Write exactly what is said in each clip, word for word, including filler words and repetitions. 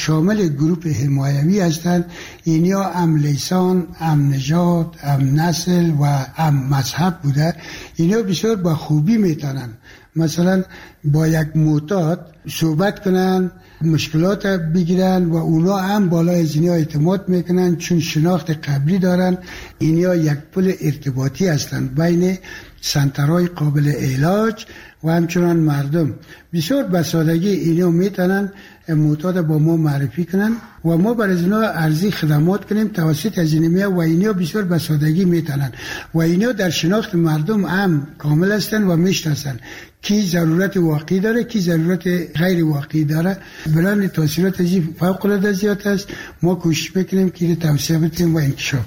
شامل گروه حمایوی هستند. اینیا هم لسان، هم نژاد، هم نسل و هم مذهب بوده. اینا بسیار با خوبی میتونن مثلا با یک معتاد صحبت کنن، مشکلات بگیرن و اونا هم بالای از اینها اعتماد میکنن چون شناخت قبلی دارن. اینها یک پل ارتباطی هستند بین سنترهای قابل علاج و همچنان مردم. بسیار بسادگی اینا میتونن معتاد با ما معرفی کنن و ما برای اینا ارزی خدمات کنیم توسط از اینها و اینا بسیار بسادگی میتونن و اینا در شناخت مردم هم کامل هستن و میشناسن کی ضرورت واقعی داره کی ضرورت غیر واقعی داره. برای تاثیرات از این فوق العاده زیاد است. ما کوشش میکنیم که توسعه بدیم و انکشاف.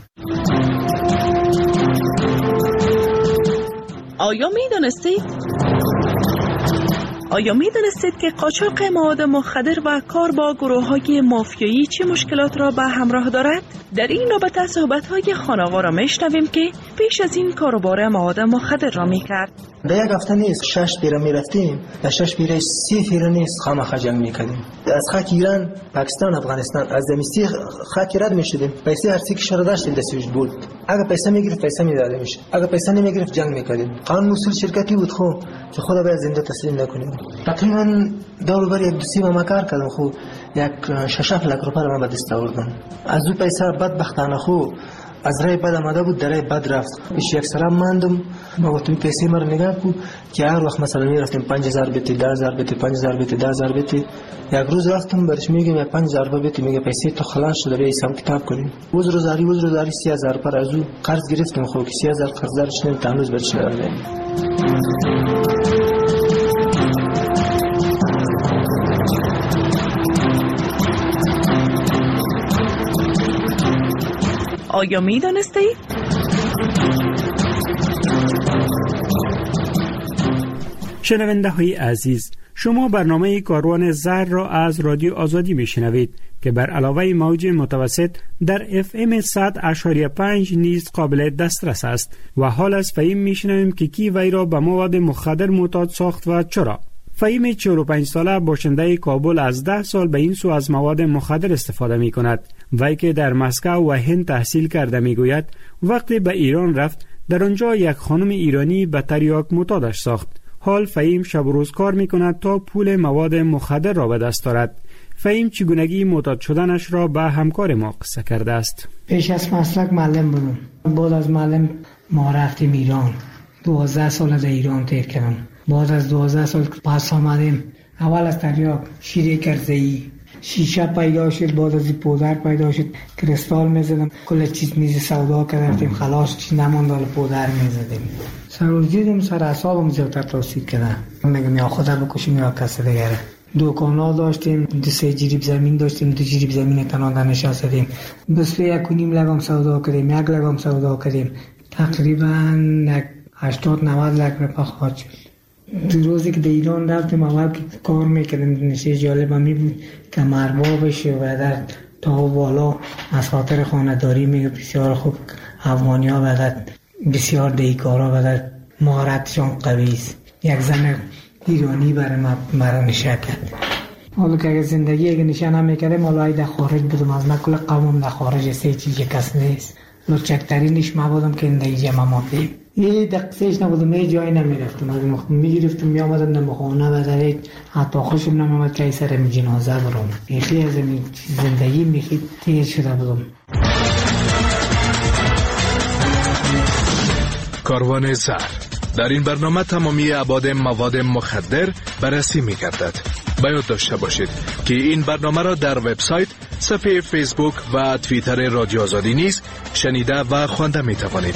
آیا میدانستید؟ آیا میدانستید که قاچاق مواد مخدر و کار با گروه‌های مافیایی چه مشکلات را به همراه دارد؟ در این رابطه صحبت‌های خانوار را میشنویم که پیش از این کاروبار مواد مخدر را میکرد. به یک هفته نیست شش پیره میرفتیم، در شش پیره سی پیره نیست خامخا جنگ میکردیم. از خاک ایران، پاکستان، افغانستان از دمیستی خاک رد میشدیم. پیسه هر چی که شده داشتیم دستش بود. اگه پیسه میگرفت پیسه میداده میشه، اگه پیسه نمیگرفت جنگ میکردیم. قانون اصول شرکتی بود خو که خدا باید زنده تسلیم نکنیم. تقریبا دور بر یک دو سی ما کار کردم خو یک شش هفت لک روپیه ما به دست آوردم. از اون پیسه بدبختانه خو از رای بد آمده بود در رای بد رفت. پیش یک سلام ماندم. ما گفتم پیسه ما رو نگاه کن که هر وقت مثلا میرفتیم پنج هزار بیت، ده هزار بیت، پنج هزار بیت، ده هزار بیت. یک روز رفتم برش میگم یک پنج هزار بیت، میگه پیسه تو خلاص شده بیا حساب کتاب کنیم. روز روزاری روز روزاری سی هزار پر از او قرض گرفتم خو که سی هزار قرضش نمیتونم روز برش ندادم. آیا می دانستید؟ شنونده های عزیز، شما برنامه کاروان زر را از رادیو آزادی می شنوید که بر علاوه موج متوسط در اف ام صد اشاری پنج نیز قابل دسترس است و حال از فهیم می شنویم که کی وی را به مواد مخدر معتاد ساخت و چرا. فهیم چهل و پنج ساله باشنده کابل از ده سال به این سو از مواد مخدر استفاده می کند. وی که در مسکو و هند تحصیل کرده می گوید وقتی به ایران رفت در آنجا یک خانم ایرانی به تریاک معتادش ساخت. حال فهیم شب و روز کار می کند تا پول مواد مخدر را به دست دارد. فهیم چگونگی معتاد شدنش را به همکار ما قصه کرده است. پیش از مسلک معلم بودم. بعد از معلم ما رفتیم ایران. دوازده سال در ایران تیر کردم. بعد از دوازده سال پس آمدیم. اول از تریاک شیر کرزه‌ای شیشه پیدا شد، بعد از این پودر پیدا شد، کریستال میزدم، کل چیز میز سودا کردیم، خلاص چیز نماند، حالا پودر میزدیم. سروجیدم سر اعصابم زیادتر تاثیر کرده. میگم یا خدا بکشیم یا کس دیگره. دکانا داشتیم، دو سه جریب زمین داشتیم، دو جریب زمین تنها نشستیم. بس یک و نیم لگام سودا کردیم، یک لگام سودا کردیم. تقریبا هشتاد نود لک روپیه خرج شد. دو روزی که در ایران رفتیم اول که کار میکردیم نشه جالب همی بود که مربا بشه و در تا بالا از خاطر خانداری میگه بسیار خوب افغانی ها و بسیار دیکارا و در مهارتشان قوی است. یک زن ایرانی برای مرا نشه کرد. حالا که اگر زندگی اگر نشه نمیکردیم حالا ای در خارج بودم از من کل قومم در خارج سه چیزی کس نیست. لچکترینش ما بودم که اندهی جمع ماندیم. یه دقیقش نبودم، یه جایی نمیرفتم. اگه مخ... میگرفتم میامدم نمخانه و در حتی خوشم نمیامد که سر جنازه برام. یکی از زندگی میخید تیر شده بودم. کاروان زر در این برنامه تمامی ابعاد مواد مخدر بررسی می‌گردد. باید داشته باشید که این برنامه را در وبسایت، صفحه فیسبوک و توییتر رادیو آزادی نیز شنیده و خوانده می‌توانید.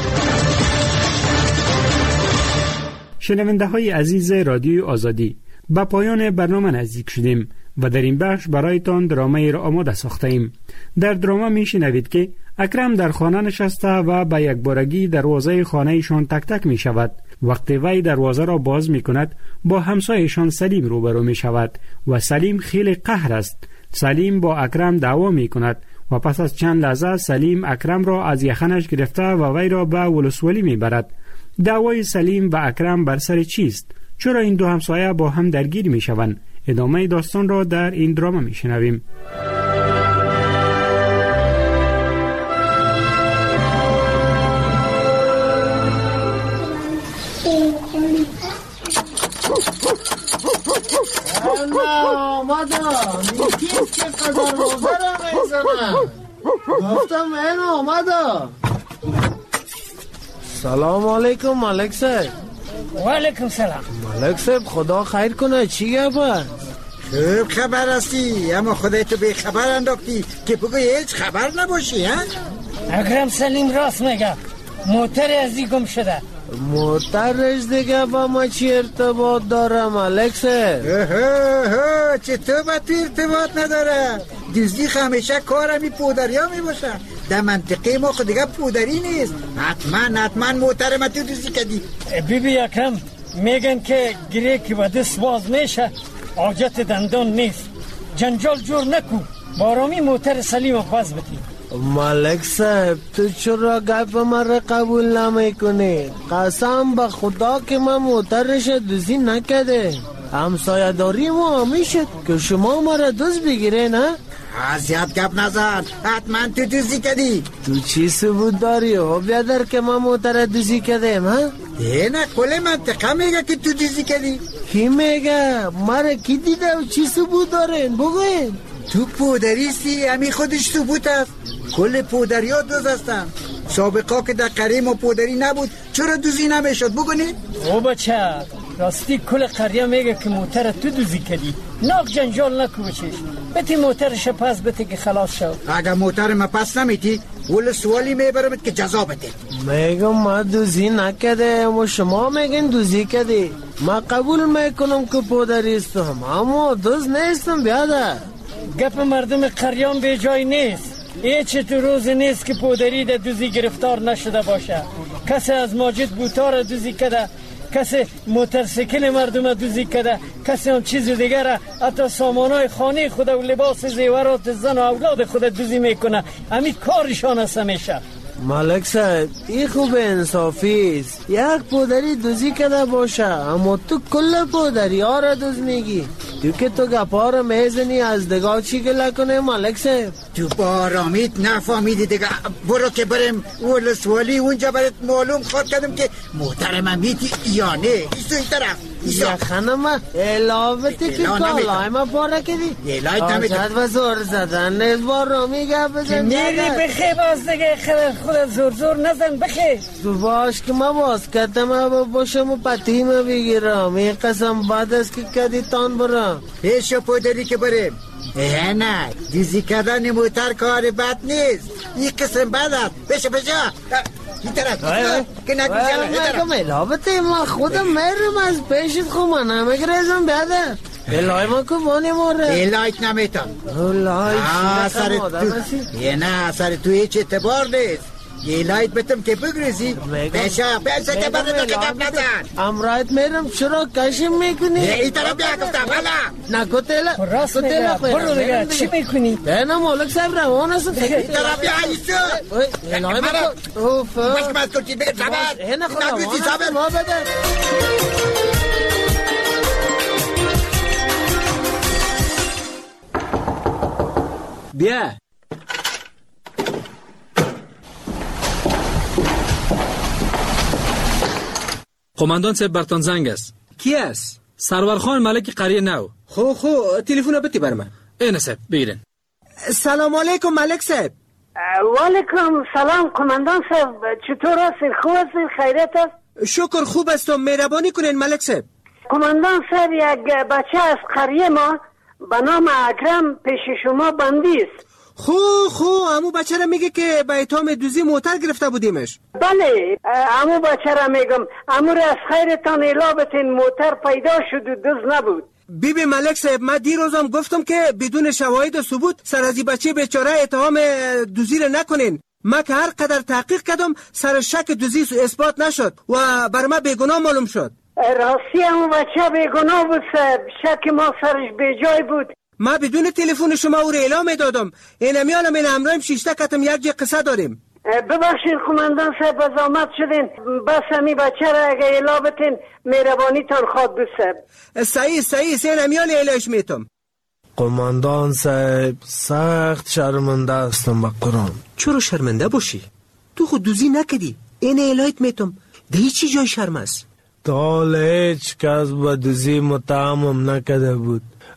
شنونده های عزیز رادیو آزادی، به پایان برنامه نزدیک شدیم و در این بخش برایتان درامه را آماده ساخته ایم. در درامه می شنوید که اکرم در خانه نشسته و به یک بارگی دروازه خانه ایشان تک تک می شود. وقتی وی دروازه را باز می کند با همسایشان سلیم روبرو می شود و سلیم خیلی قهر است. سلیم با اکرم دعوا می کند و پس از چند لحظه سلیم اکرم را از یخنش گرفته و وی را به ولسوالی می برد. دعوای سلیم و اکرم بر سر چیست؟ چرا این دو همسایه با هم درگیر می شوند؟ ادامه داستان را در این درامه می شنویم. نه آمدم میتیم که قدر مادرم میزنم گفتم این آمدم. سلام علیکم ملک صاحب. و علیکم سلام. ملک صاحب خدا خیر کنه، چی گفت؟ خوب خبر هستی، اما خودت به خبر انداختی که بگو هیچ خبر نباشی. ها؟ اکرم سلیم راست میگه، موتر ازی گم شده. موترش دیگه با ما چی ارتباط داره ملک صاحب؟ چطور با تو ارتباط نداره؟ دزدی همیشه کار می پودری ها می باشه. در منطقه ما خود دیگه پودری نیست. حتما حتما موتر ما تو دزدی کردی. بی بی اکرم میگن که گریه که با دست باز میشه حاجت دندان نیست. جنجال جور نکو، بارامی موتر سلیم پاس بتی. ملک صاحب تو چرا گپ مرا قبول نمیکنی؟ قسم به خدا که من موترش دزدی نکرده. همسایه داری ما میشد که شما مرا دزد بگیره نه؟ زیاد گپ نزن، حتما تو دزدی کردی. تو چی ثبوت داری و بیادر که من موتر دزدی کردم ها؟ نه کل منطقه میگه که تو دزدی کردی. کی میگه؟ مرا کی دیده و چی ثبوت دارین بگوین. تو پودریستی، همی خودش ثبوت است. کل پودری ها دوز هستن. سابقا که در قریه ما پودری نبود چرا دوزی نمیشد بگونی؟ او بچه راستی کل قریه میگه که موتر تو دوزی کردی. ناک جنجال نکو بچش، بتی موترش پس بتی که خلاص شد. اگر موتر ما پس نمیتی ول سوالی میبرمت که جزا بده. میگم ما دوزی نکده و شما میگن دوزی کردی. ما قبول میکنم که پودری استم اما دوز نیستم بیادر. گپ مردم قریان به جای نیست. هیچ تو روز نیست که پودری در دوزی گرفتار نشده باشه. کسی از ماجد بوتار دوزی کده، کسی موترسیکل مردم دوزی کده، کسی هم چیز دیگر، حتی سامانای خانه خود و لباس زیورات زن و اولاد خود دوزی میکنه. همین کارشان است همیشه. ملک صاحب این خوب انصافی است. یک پودری دوزی کده باشه اما تو کل پودری ها را دوز میگی. تو که تو گپا را میزنی از دگاه چی گله کنه ملک صاحب؟ تو بارامیت نفهمیدی دیگه. برو که بریم ول سوالی اونجا برات معلوم خود کردم که محترم میتی یا نه. ایسو این طرف یا خانم الاوتی که کالای ما پاره کردی. الهی نمیتم آجاد و زور زدن نیز بارامی گپ بزن. میری بخی باز دیگه خود زور زور نزن بخی. تو باش که ما باز کردم و باشم و پتیم بگیرم. این قسم بعد است که کدی تان برم. پیش پودری که بریم. اه نه دیزی کردن موتر کار بد نیست. این قسم بد است. بشه بشه این طرف که نگو جلو ملابطه ما خودم میرم از پیشت خود من نمیگریزم بیادر. الهی ما که بانی ماره الهیت نمیتم. الهی سر تو یه نه سر تو هیچ اعتبار نیست. یه الهیت بتم که بگریزی بشه بشه که برد تو که گپ نزن. امرایت میرم چرا کشم میکنی؟ این طرف بیا گفتم والا نکو تیلا راست میگه. برو دیگه چی میکنی؟ نه مالک صاحب روان است. این طرف بیا ایسو الهی ما اوف بس که من کلچید بگم صبر نگویزی صبر ما بده. بیا قماندان صاحب برتان زنگ است. کی است؟ سرورخان ملک قریه نو. خو خو تلفن بتی بر من. اینه صاحب بگیرین. سلام علیکم ملک صاحب. و علیکم سلام قماندان صاحب، چطور هستین؟ خوب هستین؟ خیریت است؟ شکر خوب هستم. مهربانی کنین ملک صاحب. قماندان صاحب یک بچه از قریه ما به نام اکرم پیش شما بندی است. خو خو امو بچه را میگه که به اتهام دوزی موتر گرفته بودیمش. بله امو بچه را میگم. امو را از خیرتان اعلام بتین موتر پیدا شد و دوز نبود. بی بی ملک صاحب من دیروزم گفتم که بدون شواهد و ثبوت سر از این بچه بیچاره اتهام دوزی را نکنین. من که هر قدر تحقیق کردم سر شک دوزی اثبات نشد و بر من بیگناه معلوم شد. راستی همون بچه بیگناه بود صاحب، شک ما سرش بیجای بود. ما بدون تلفن شما او را اعلام دادم. این میانم این امرایم شیشته کتم یک جه قصه داریم. ببخشید قماندان صاحب بزامت شدین، بس همی بچه را اگه اعلام بتین مهربانی تان خواد بود صاحب. صحیح صحیح سین میان اعلامش میتم. قماندان صاحب سخت شرمنده هستم به قرآن. چرا شرمنده باشی؟ تو خود دوزی نکدی. این اعلایت میتم. ده چی جای شرم است؟ تا هیچ کس به دوزی متهمم نکده بود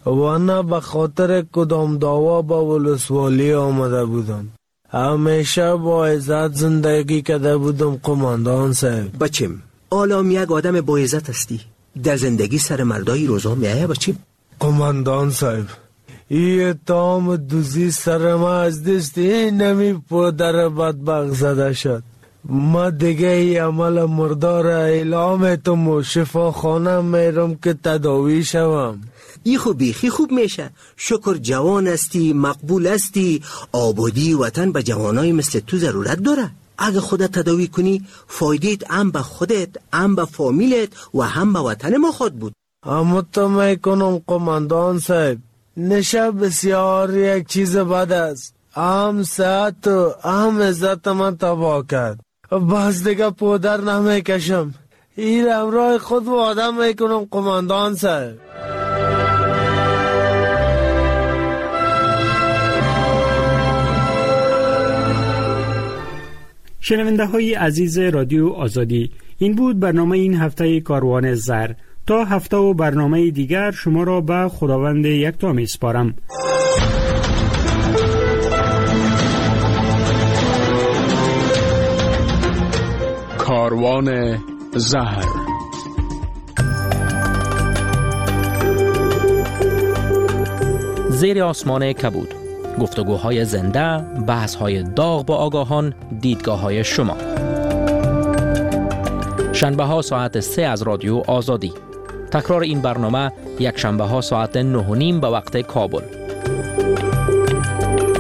و نه به خاطر کدام دعوا با ولسوالی آمده بودم. همیشه با عزت زندگی کرده بودم قماندان صاحب. بچم آلام یک آدم با عزت هستی، در زندگی سر مردای روزا میایه بچم. قماندان صاحب این اتهام دوزی سر ما از دست این نمی پدر بدبخت زده شد. ما دیگه ای عمل مردار اعلام تم و شفاخانه میرم که تداوی شوم. ای خوب بیخی خوب میشه. شکر جوان هستی، مقبول هستی. آبادی وطن به جوانای مثل تو ضرورت داره. اگه خودت تداوی کنی فایدهت هم به خودت، هم به فامیلت و هم به وطن ما خود بود. اما تو میکنم قماندان صاحب، نشه بسیار یک چیز بد است. هم صحت و هم عزت من تباه کرد. بس دیگه پودر نمیکشم. این امرای خود وعده میکنم قماندان صاحب. شنونده های عزیز رادیو آزادی، این بود برنامه این هفته کاروان زر. تا هفته و برنامه دیگر شما را به خداوند یکتا میسپارم. کاروان زهر. زیر آسمان کبود، گفتگوهای زنده، بحث‌های داغ با آگاهان، دیدگاه‌های شما. شنبه ها ساعت سه از رادیو آزادی. تکرار این برنامه یک شنبه ها ساعت نه و نیم به وقت کابل.